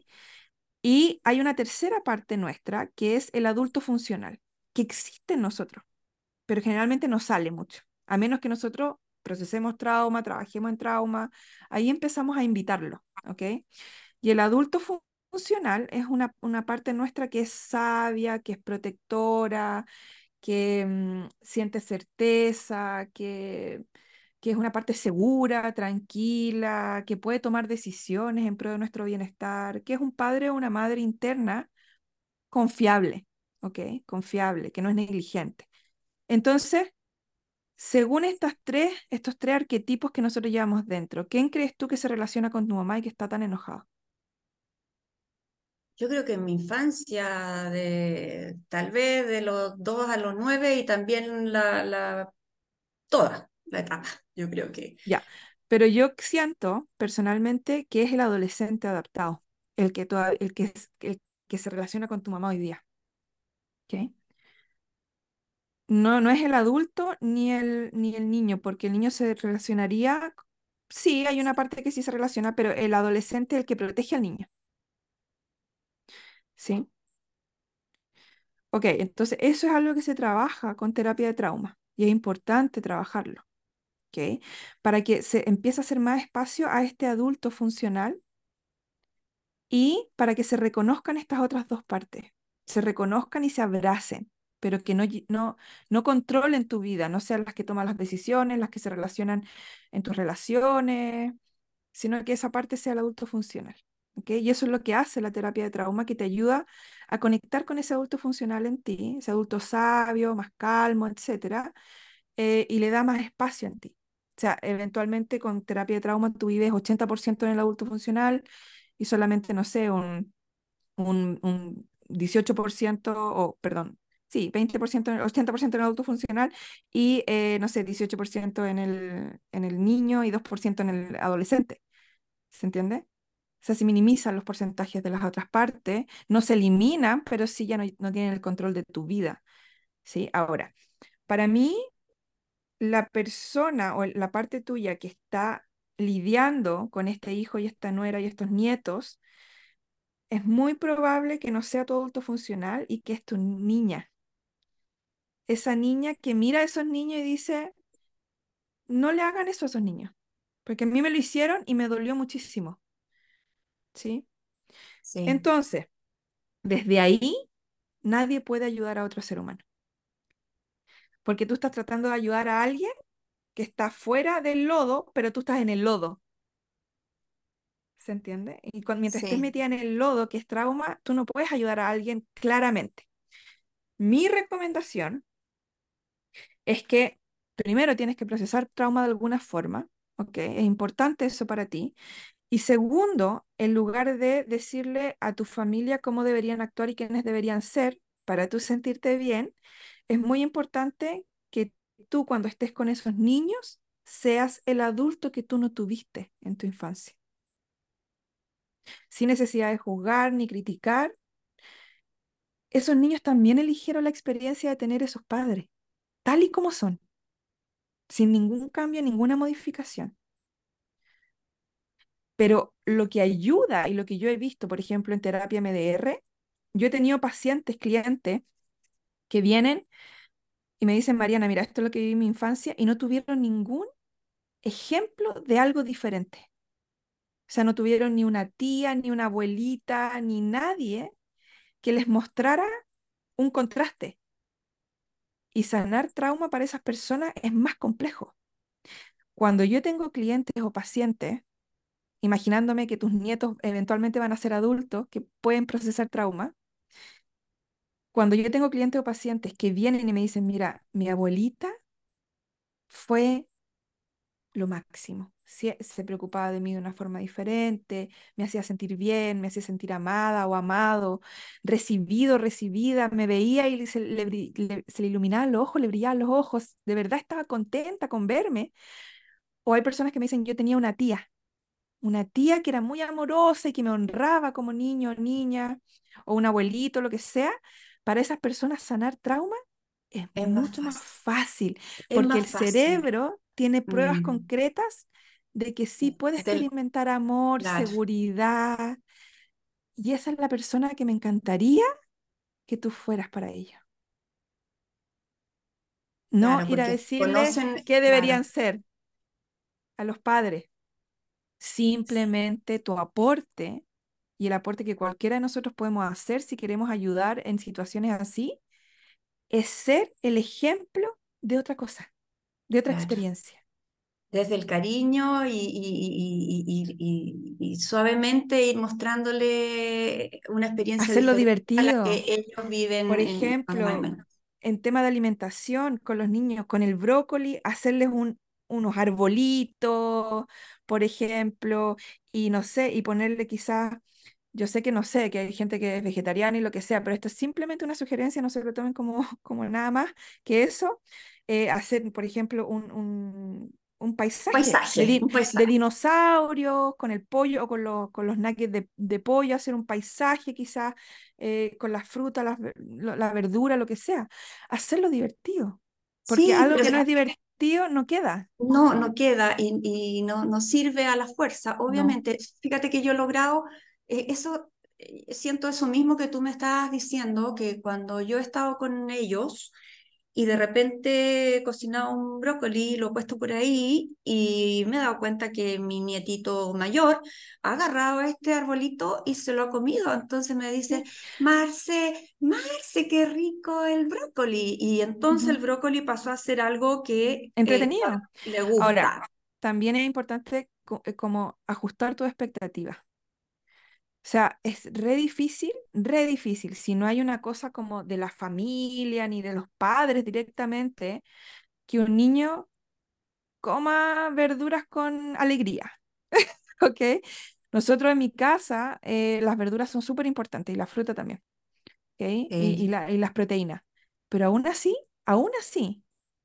Y hay una tercera parte nuestra que es el adulto funcional, que existe en nosotros, pero generalmente no sale mucho, a menos que nosotros procesemos trauma, trabajemos en trauma, ahí empezamos a invitarlo, ¿ok? Y el adulto funcional es una parte nuestra que es sabia, que es protectora, que siente certeza, que es una parte segura, tranquila, que puede tomar decisiones en pro de nuestro bienestar, que es un padre o una madre interna confiable, ¿ok? Confiable, que no es negligente. Entonces, según estos tres arquetipos que nosotros llevamos dentro, ¿quién crees tú que se relaciona con tu mamá y que está tan enojado? Yo creo que en mi infancia, tal vez de los 2 a los 9 y también toda la etapa, yo creo que. Ya, pero yo siento personalmente que es el adolescente adaptado, el que se relaciona con tu mamá hoy día, ¿ok? No, no es el adulto ni el niño, porque el niño se relacionaría, sí, hay una parte que sí se relaciona, pero el adolescente es el que protege al niño, ¿sí? Ok, entonces eso es algo que se trabaja con terapia de trauma y es importante trabajarlo, ¿ok? Para que se empiece a hacer más espacio a este adulto funcional y para que se reconozcan estas otras dos partes, se reconozcan y se abracen, pero que no controlen tu vida, no sean las que toman las decisiones, las que se relacionan en tus relaciones, sino que esa parte sea el adulto funcional. ¿Ok? Y eso es lo que hace la terapia de trauma, que te ayuda a conectar con ese adulto funcional en ti, ese adulto sabio, más calmo, etcétera, y le da más espacio en ti. O sea, eventualmente con terapia de trauma tú vives 80% en el adulto funcional y solamente, no sé, un 18% o, perdón, sí, 20%, 80% en el adulto funcional y, no sé, 18% en el niño y 2% en el adolescente. ¿Se entiende? O sea, se minimizan los porcentajes de las otras partes, no se eliminan, pero sí ya no tienen el control de tu vida. ¿Sí? Ahora, para mí, la persona o la parte tuya que está lidiando con este hijo y esta nuera y estos nietos, es muy probable que no sea tu adulto funcional y que es tu niña. Esa niña que mira a esos niños y dice, no le hagan eso a esos niños, porque a mí me lo hicieron y me dolió muchísimo. ¿Sí? Sí. Entonces, desde ahí, nadie puede ayudar a otro ser humano, porque tú estás tratando de ayudar a alguien que está fuera del lodo, pero tú estás en el lodo. ¿Se entiende? Y mientras estés Sí, metida en el lodo, que es trauma, tú no puedes ayudar a alguien claramente. Mi recomendación es que primero tienes que procesar trauma de alguna forma, ¿ok? Es importante eso para ti. Y segundo, en lugar de decirle a tu familia cómo deberían actuar y quiénes deberían ser para tú sentirte bien, es muy importante que tú cuando estés con esos niños seas el adulto que tú no tuviste en tu infancia, sin necesidad de juzgar ni criticar. Esos niños también eligieron la experiencia de tener esos padres, tal y como son, sin ningún cambio, ninguna modificación. Pero lo que ayuda y lo que yo he visto, por ejemplo, en terapia MDR, yo he tenido pacientes, clientes, que vienen y me dicen, Mariana, mira, esto es lo que viví en mi infancia y no tuvieron ningún ejemplo de algo diferente. O sea, no tuvieron ni una tía, ni una abuelita, ni nadie que les mostrara un contraste. Y sanar trauma para esas personas es más complejo. Cuando yo tengo clientes o pacientes, imaginándome que tus nietos eventualmente van a ser adultos que pueden procesar trauma, cuando yo tengo clientes o pacientes que vienen y me dicen, mira, mi abuelita fue lo máximo. Se preocupaba de mí de una forma diferente, me hacía sentir bien, me hacía sentir amada o amado, recibido, recibida, me veía y se le iluminaban los ojos, le brillaban los ojos, de verdad estaba contenta con verme. O hay personas que me dicen, yo tenía una tía que era muy amorosa y que me honraba como niño o niña, o un abuelito, lo que sea. Para esas personas sanar trauma es es más mucho más fácil. fácil, Es porque más el fácil. cerebro tiene pruebas Mm, concretas de que sí puede del, experimentar amor, claro, seguridad, y esa es la persona que me encantaría que tú fueras para ellos. No claro, ir a porque decirle conocen, qué claro, deberían ser a los padres. Simplemente tu aporte y el aporte que cualquiera de nosotros podemos hacer si queremos ayudar en situaciones así es ser el ejemplo de otra cosa, de otra claro. experiencia. Desde el cariño y suavemente ir mostrándole una experiencia Hacerlo diferente a la que divertido. ellos viven Por ejemplo, normalmente. en tema de alimentación con los niños, con el brócoli, hacerles unos arbolitos, por ejemplo, y no sé, y ponerle quizás, yo sé que no sé, que hay gente que es vegetariana y lo que sea, pero esto es simplemente una sugerencia, no se lo tomen como, como nada más que eso. Hacer, por ejemplo, un paisaje Un de paisaje. dinosaurios con el pollo o con los nuggets de pollo, hacer un paisaje quizás con las frutas, la verdura, lo que sea, hacerlo divertido, porque Sí, algo pero que no es divertido no queda. no, no queda y no, no sirve a la fuerza. No. Obviamente, fíjate que yo he logrado eso, siento eso mismo que tú me estabas diciendo, que cuando yo he estado con ellos y de repente he cocinado un brócoli, lo he puesto por ahí y me he dado cuenta que mi nietito mayor ha agarrado este arbolito y se lo ha comido. Entonces me dice, Sí. Marce, qué rico el brócoli. Y entonces el Ujú. brócoli pasó a ser algo que Entretenido. le Ahora, gusta. también es importante como ajustar tus expectativas. O sea, es re difícil, si no hay una cosa como de la familia ni de los padres directamente, que un niño coma verduras con alegría. ¿Ok? Nosotros en mi casa las verduras son súper importantes y la fruta también, ¿ok? Y las proteínas. Pero aún así,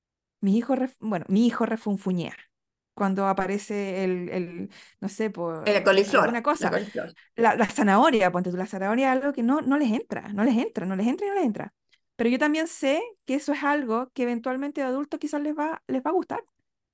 mi hijo refunfuñea cuando aparece no sé, La por coliflor, alguna la cosa. coliflor. La zanahoria, ponte tú, la zanahoria es algo que no les entra, no les entra, no les entra y no les entra. Pero yo también sé que eso es algo que eventualmente de adulto quizás les va a gustar,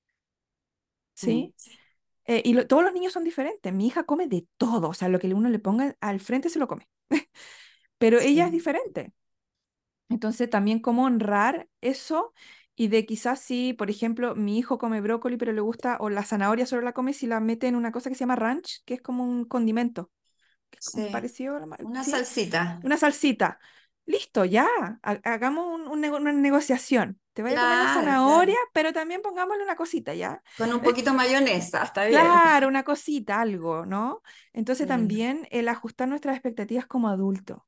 Mm, ¿sí? Todos los niños son diferentes. Mi hija come de todo, o sea, lo que uno le ponga al frente se lo come, pero ella es sí, diferente. Entonces, también cómo honrar eso y de quizás si, por ejemplo, mi hijo come brócoli, pero le gusta, o la zanahoria solo la come si la mete en una cosa que se llama ranch, que es como un condimento, que es como sí. parecido a Una ¿sí? salsita. Una salsita. listo, ya, hagamos una negociación. Te voy a comer la Claro, claro. zanahoria, pero también pongámosle una cosita, ¿ya? Con un Es- poquito de mayonesa, está bien. claro, una cosita, algo, ¿no? Entonces Mm, también el ajustar nuestras expectativas como adulto,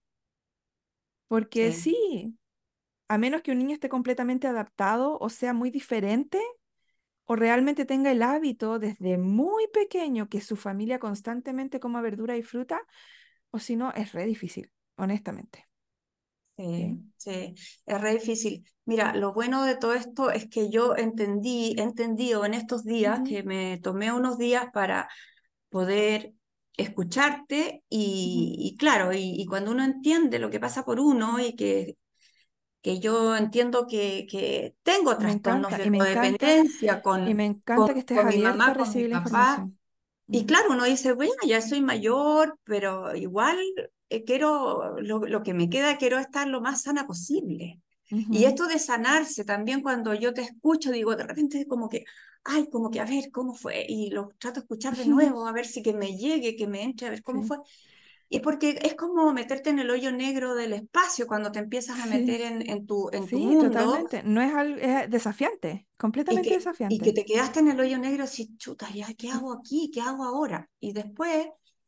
porque sí, sí, a menos que un niño esté completamente adaptado o sea muy diferente, o realmente tenga el hábito desde muy pequeño que su familia constantemente coma verdura y fruta, o si no, es re difícil, honestamente. sí, ¿Sí? sí, es re difícil. Mira, lo bueno de todo esto es que yo he entendido en estos días Ujú, que me tomé unos días para poder escucharte ujú. y claro, y cuando uno entiende lo que pasa por uno y que yo entiendo que tengo trastornos de codependencia Y me encanta que estés con mi abierta a mamá, con mi recibir la papá. información. Y Mm, claro, uno dice, bueno, ya soy mayor, pero igual quiero, lo que me queda, quiero estar lo más sana posible. Y ujú. esto de sanarse, también cuando yo te escucho, digo, de repente como que, ay, como que a ver cómo fue, y lo trato de escuchar de nuevo, a ver si que me llegue, que me entre, a ver cómo Sí, fue. Y porque es como meterte en el hoyo negro del espacio cuando te empiezas a sí, meter en tu sí, mundo totalmente. No es algo, es desafiante, completamente y que desafiante. te quedaste en el hoyo negro así, chuta, ya, ¿qué Sí. hago aquí? ¿Qué hago ahora? Y después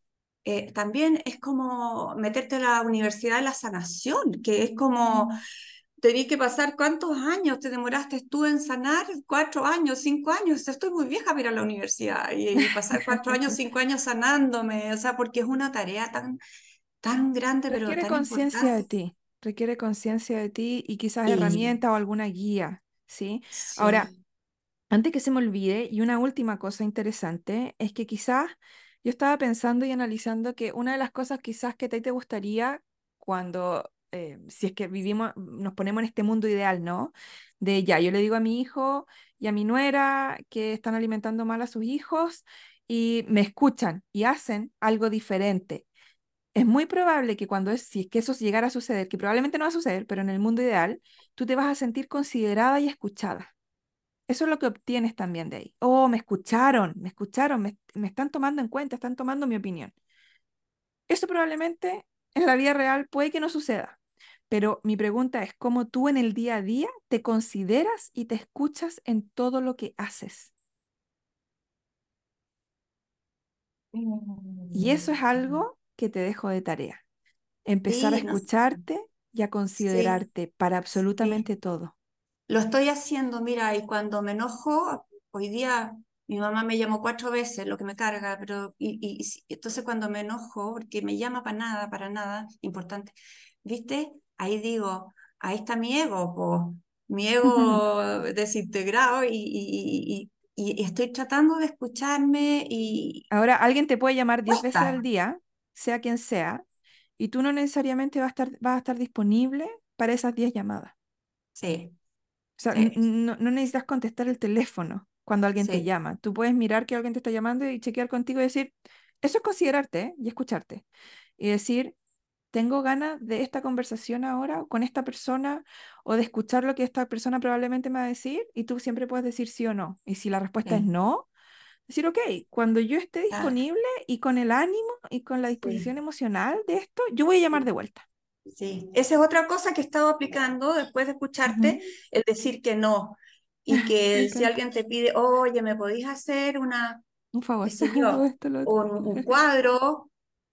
también es como meterte a la universidad de la sanación, que es como, Mm. tenés que pasar cuántos años te demoraste tú en sanar, 4 años, 5 años, estoy muy vieja para ir a la universidad y pasar 4 años, 5 años sanándome, o sea, porque es una tarea tan, tan grande, pero Requiere tan conciencia de importante. ti, requiere conciencia de ti y quizás Y herramienta o alguna guía, ¿sí? Ahora, sí, antes que se me olvide, y una última cosa interesante, es que quizás yo estaba pensando y analizando que una de las cosas quizás que a ti te gustaría cuando, si es que vivimos, nos ponemos en este mundo ideal, ¿no? De ya, yo le digo a mi hijo y a mi nuera que están alimentando mal a sus hijos y me escuchan y hacen algo diferente. Es muy probable que si es que eso llegara a suceder, que probablemente no va a suceder, pero en el mundo ideal, tú te vas a sentir considerada y escuchada. Eso es lo que obtienes también de ahí. Oh, me están tomando en cuenta, están tomando mi opinión. Eso probablemente en la vida real puede que no suceda, pero mi pregunta es cómo tú en el día a día te consideras y te escuchas en todo lo que haces. Y eso es mm, algo que te dejo de tarea. Empezar a sí, no, escucharte y a sí, considerarte para sí. absolutamente todo. Lo estoy haciendo, mira, y cuando me enojo, hoy día mi mamá me llamó 4 veces, lo que me carga, pero entonces cuando me enojo, porque me llama para nada, importante, ¿viste? Ahí digo, ahí está mi ego, po, mi ego desintegrado y estoy tratando de escucharme y Ahora, alguien te puede llamar 10 veces al cuesta. día, sea quien sea, y tú no necesariamente vas a estar disponible para esas 10 llamadas. Sí, O sea, sí, no necesitas contestar el teléfono cuando alguien te sí, llama. Tú puedes mirar que alguien te está llamando y chequear contigo y decir, eso es considerarte, ¿eh? Y escucharte. Y decir, tengo ganas de esta conversación ahora con esta persona o de escuchar lo que esta persona probablemente me va a decir y tú siempre puedes decir sí o no. Y si la respuesta es sí, no, decir, ok, cuando yo esté ah, disponible y con el ánimo y con la sí. disposición emocional de esto, yo voy a llamar de vuelta. Sí, esa es otra cosa que he estado aplicando después de escucharte, Ujú. el decir que no. Y Me que si encanta. alguien te pide, oye, ¿me podéis hacer una, Un qué favor, sé o yo, esto, lo otro. un cuadro?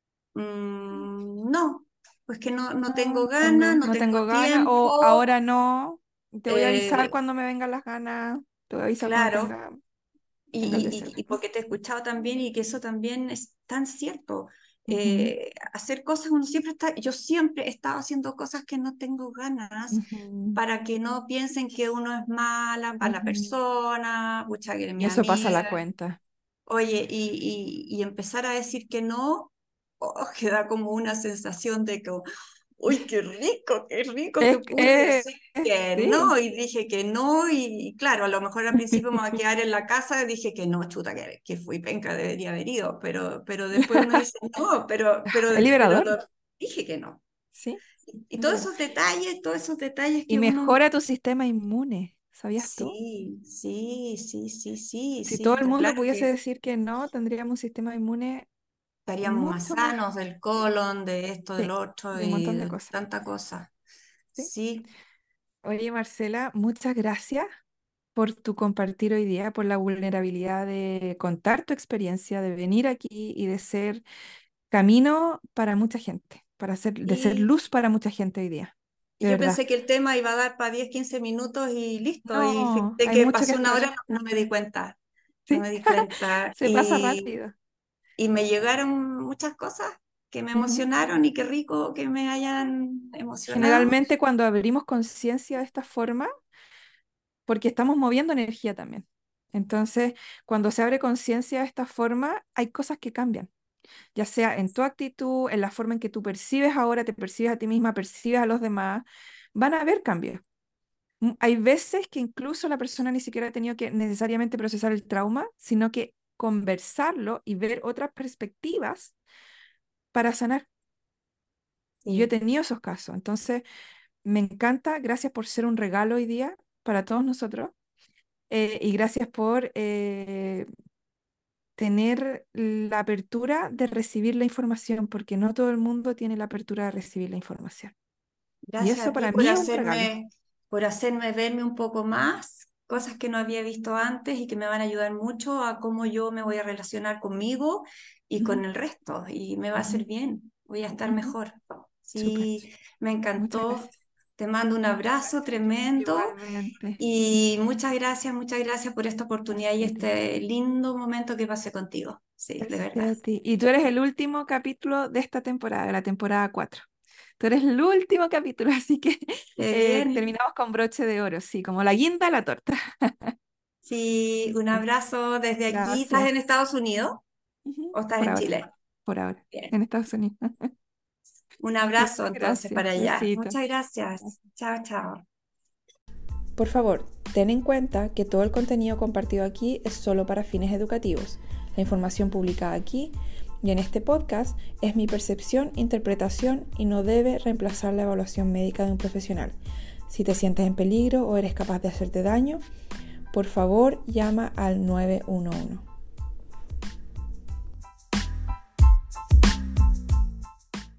No, pues que no No, tengo ganas, no no tengo tengo ganas, o tiempo. ahora no, te voy a avisar eh, cuando me vengan las ganas, te voy a avisar cuando claro, tenga el deseo. y porque te he escuchado también y que eso también es tan cierto. Ujú, Hacer cosas, uno siempre está, yo siempre he estado haciendo cosas que no tengo ganas ujú, para que no piensen que uno es mala ujú. persona, pucha, que eres Y mi eso pasa la amiga. cuenta. Oye, y empezar a decir que no, oh, que da como una sensación de que, uy, qué rico que Es, pude que- decir que sí. no, y dije que no, y claro, a lo mejor al principio me voy a quedar en la casa, dije que no, chuta, que fui penca, debería haber ido, pero después uno dice, no, Es liberador, dije que no. sí, Y es verdad. todos esos detalles Y que uno, mejora tu sistema inmune, ¿sabías tú? sí, sí, sí, sí, sí, Si todo sí, el pues mundo claro pudiese que decir que no, tendríamos un sistema inmune estaríamos más mucho más, sanos del colon, de esto, del sí, otro de un y montón de de cosas. tanta cosa. ¿Sí? Sí, Oye, Marcela, muchas gracias por tu compartir hoy día, por la vulnerabilidad de contar tu experiencia, de venir aquí y de ser camino para mucha gente, de ser y, luz para mucha gente hoy día. y De yo verdad. pensé que el tema iba a dar para 10 15 minutos y listo, y No, fíjate hay que mucho que pasó una hora, explorar. no me di cuenta, no Sí, me di cuenta. se pasa rápido. Y me llegaron muchas cosas que me Ujú. emocionaron y qué rico que me hayan emocionado. Generalmente cuando abrimos conciencia de esta forma, porque estamos moviendo energía también. Entonces, cuando se abre conciencia de esta forma, hay cosas que cambian, ya sea en tu actitud, en la forma en que tú percibes ahora, te percibes a ti misma, percibes a los demás, van a haber cambios. Hay veces que incluso la persona ni siquiera ha tenido que necesariamente procesar el trauma, sino que conversarlo y ver otras perspectivas para sanar. Y yo he Sí, tenido esos casos. Entonces, me encanta, gracias por ser un regalo hoy día para todos nosotros, y gracias por tener la apertura de recibir la información, porque no todo el mundo tiene la apertura de recibir la información. Y gracias eso a ti para mí es un regalo. por hacerme verme un poco más, cosas que no había visto antes y que me van a ayudar mucho a cómo yo me voy a relacionar conmigo y Ujú, con el resto. Y me va a ujú, hacer bien, voy a estar ujú. mejor. Súper. Sí, me Muchas encantó. gracias. Te mando un abrazo Gracias. tremendo. Igualmente. Y muchas gracias por esta oportunidad y Gracias a ti. este lindo momento que pasé contigo. Sí, de Gracias verdad. a ti. Y tú eres el último capítulo de esta temporada, de la temporada 4. Tú eres el último capítulo, así que Qué bien. terminamos con broche de oro, sí, como la guinda de la torta. Sí, un abrazo desde aquí. ¿Estás Gracias. en Estados Unidos Ujú. o estás Por en ahora, Chile? por ahora, Bien. en Estados Unidos. Un abrazo Muchas entonces gracias. para allá. Besito. Muchas gracias. Chao, chao. Por favor, ten en cuenta que todo el contenido compartido aquí es solo para fines educativos. La información publicada aquí y en este podcast es mi percepción, interpretación y no debe reemplazar la evaluación médica de un profesional. Si te sientes en peligro o eres capaz de hacerte daño, por favor llama al 911.